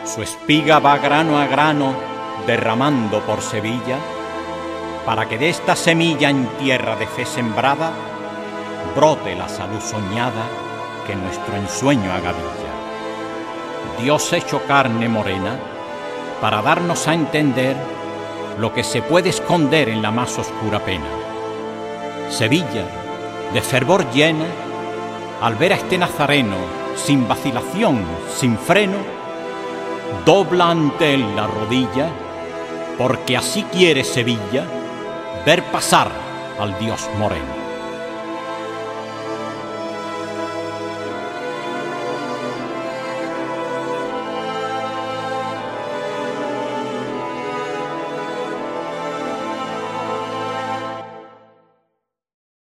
Su espiga va grano a grano derramando por Sevilla, para que de esta semilla en tierra de fe sembrada brote la salud soñada que nuestro ensueño agavilla. Dios hecho carne morena para darnos a entender lo que se puede esconder en la más oscura pena. Sevilla, de fervor llena, al ver a este nazareno, sin vacilación, sin freno, dobla ante él la rodilla, porque así quiere Sevilla ver pasar al Dios moreno.